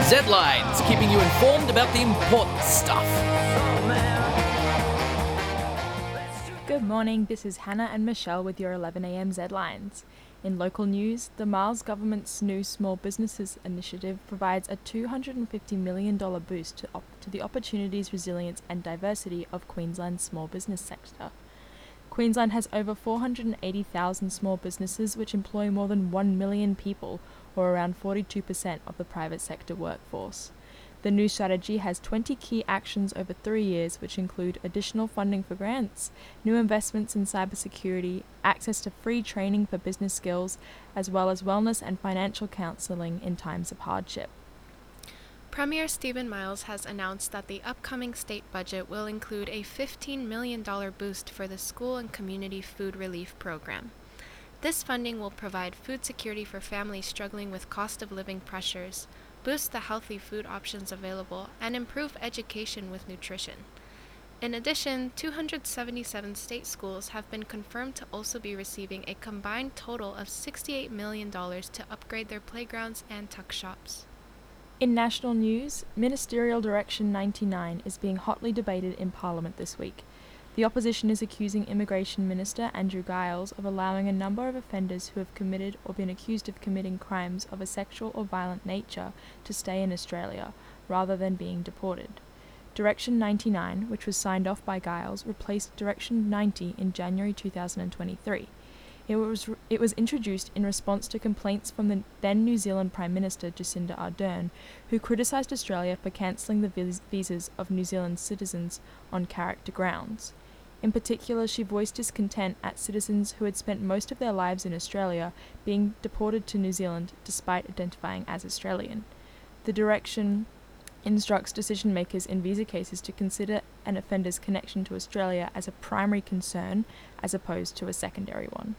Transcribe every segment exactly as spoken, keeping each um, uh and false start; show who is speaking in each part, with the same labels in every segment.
Speaker 1: Z-Lines, keeping you informed about the important stuff.
Speaker 2: Good morning, this is Hannah and Michelle with your eleven a m Z-Lines. In local news, the Miles government's new Small Businesses Initiative provides a two hundred fifty million dollars boost to, op- to the opportunities, resilience and diversity of Queensland's small business sector. Queensland has over four hundred eighty thousand small businesses which employ more than one million people, or around forty-two percent of the private sector workforce. The new strategy has twenty key actions over three years, which include additional funding for grants, new investments in cybersecurity, access to free training for business skills, as well as wellness and financial counselling in times of hardship.
Speaker 3: Premier Stephen Miles has announced that the upcoming state budget will include a fifteen million dollars boost for the School and Community Food Relief Program. This funding will provide food security for families struggling with cost of living pressures, boost the healthy food options available, and improve education with nutrition. In addition, two hundred seventy-seven state schools have been confirmed to also be receiving a combined total of sixty-eight million dollars to upgrade their playgrounds and tuck shops.
Speaker 2: In national news, Ministerial Direction ninety-nine is being hotly debated in Parliament this week. The opposition is accusing Immigration Minister Andrew Giles of allowing a number of offenders who have committed or been accused of committing crimes of a sexual or violent nature to stay in Australia, rather than being deported. Direction ninety-nine, which was signed off by Giles, replaced Direction ninety in January two thousand twenty-three. It was, it was introduced in response to complaints from the then New Zealand Prime Minister Jacinda Ardern, who criticised Australia for cancelling the vis- visas of New Zealand citizens on character grounds. In particular, she voiced discontent at citizens who had spent most of their lives in Australia being deported to New Zealand despite identifying as Australian. The direction instructs decision makers in visa cases to consider an offender's connection to Australia as a primary concern as opposed to a secondary one.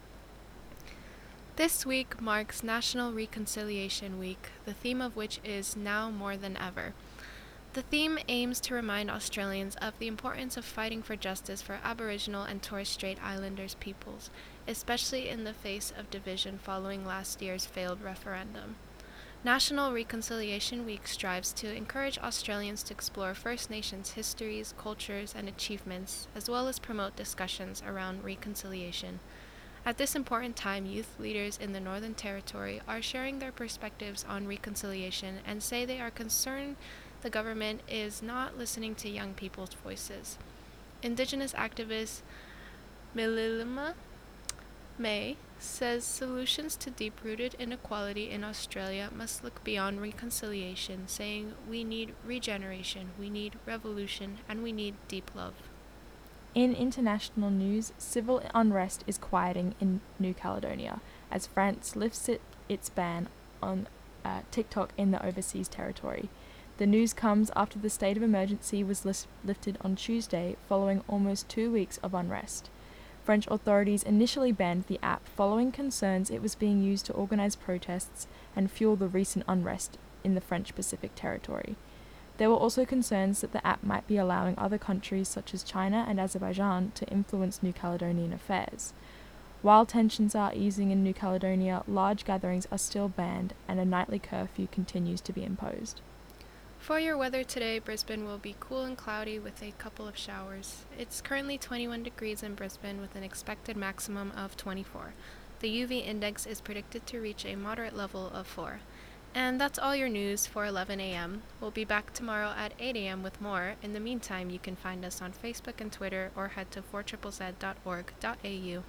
Speaker 3: This week marks National Reconciliation Week, the theme of which is Now More Than Ever. The theme aims to remind Australians of the importance of fighting for justice for Aboriginal and Torres Strait Islanders peoples, especially in the face of division following last year's failed referendum. National Reconciliation Week strives to encourage Australians to explore First Nations histories, cultures, and achievements, as well as promote discussions around reconciliation. At this important time, youth leaders in the Northern Territory are sharing their perspectives on reconciliation and say they are concerned the government is not listening to young people's voices. Indigenous activist Mililima May says solutions to deep-rooted inequality in Australia must look beyond reconciliation, saying we need regeneration, we need revolution, and we need deep love.
Speaker 2: In international news, civil unrest is quieting in New Caledonia as France lifts it, its ban on uh, TikTok in the overseas territory. The news comes after the state of emergency was lis- lifted on Tuesday following almost two weeks of unrest. French authorities initially banned the app following concerns it was being used to organize protests and fuel the recent unrest in the French Pacific territory. There were also concerns that the app might be allowing other countries such as China and Azerbaijan to influence New Caledonian affairs. While tensions are easing in New Caledonia, large gatherings are still banned and a nightly curfew continues to be imposed.
Speaker 3: For your weather today, Brisbane will be cool and cloudy with a couple of showers. It's currently twenty-one degrees in Brisbane with an expected maximum of twenty-four. The U V index is predicted to reach a moderate level of four. And that's all your news for eleven a m We'll be back tomorrow at eight a m with more. In the meantime, you can find us on Facebook and Twitter or head to four z z dot org dot a u.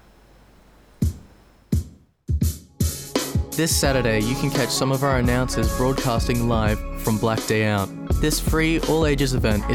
Speaker 4: This Saturday, you can catch some of our announcers broadcasting live from Black Day Out. This free, all-ages event is